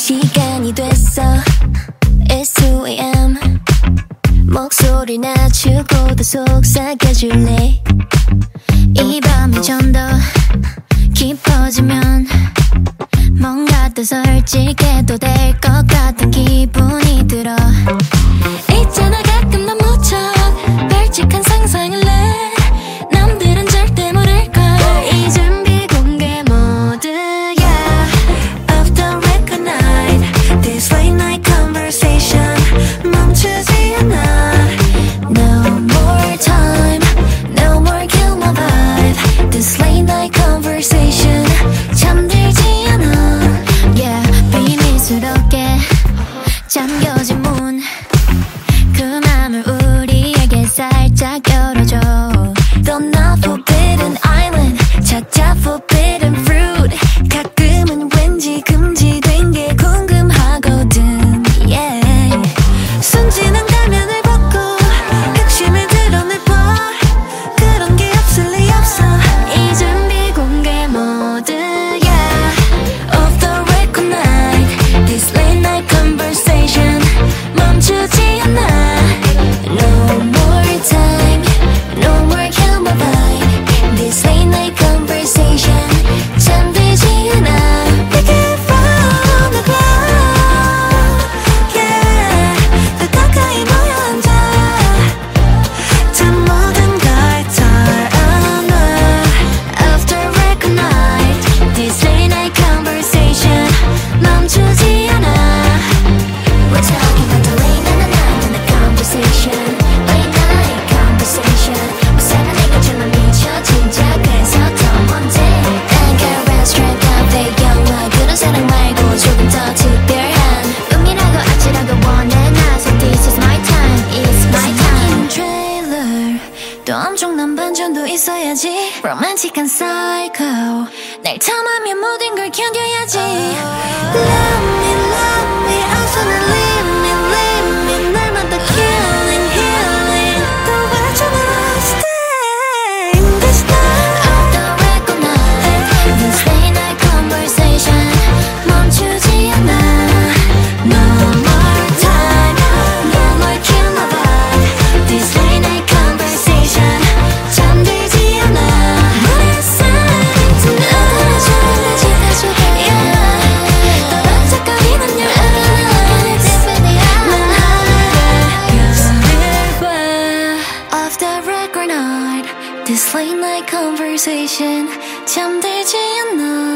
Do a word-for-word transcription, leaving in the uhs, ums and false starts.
시간이 됐어. It's two a m 목소리 낮추고 더 속삭여줄래. 이 밤이 좀 더 깊어지면 뭔가 더 솔직해도 될 것 같은 기분이 들어. 있잖아 가끔 난 무척 발칙한 상상을 해. 남들은 절대 모를걸. 이 준비 공개 모드야. Off the record night. This late night conversation 멈추지 않아. No more time. No more kill my vibe. This late night conversation 잠들지 않아. Yeah, 비밀스럽게 잠겨진 문. 그 맘을 우리에게 살짝 열어줘. 떠나 forbidden island 찾아 forbidden fruit. 가끔은 왠지 금지된 게 궁금하거든. Yeah. 순진한 가면을 벗고 핵심을 드러내봐. 그런 게 없을 리 없어. 이 준비 공개 모드야. Off the record night. This late night conversation 멈추지 않아. No more time. No more kill my vibe. This late night conversation 잠들지 않아. Pick it from the ground. Yeah. 더 가까이 모여 앉아. 다 모든 걸 털어놔. Off the record night. This late night conversation 멈추지 않아. We're talking about the late night, night, night conversation. Late night conversation. 무사가 내가 정말 미쳐 진짜 그래서 더 먼저. Anchor restaurant cafe 영화 그런 사랑 말고 조금 더 특별한 음이라고 아치라고 원해 나. So this is my time, it's my time. trailer 또 엄청난 반전도 있어야지. 로맨틱한 psycho 날 탐하면 모든 걸 견뎌야지. Love me, love me, 어서 날 leave me, leave me. 날마다 killing, healing. 또 외쳐라 stay in this night. Off the record night. This late night conversation 멈추지 않아. No more time. No more kill my vibe. This late night conversation 잠들지 않아. What is it tonight? Yeah. 더 반짝거리는 your eyes. 난 하늘을 봐. Off the record night. This late night conversation 잠들지 않아.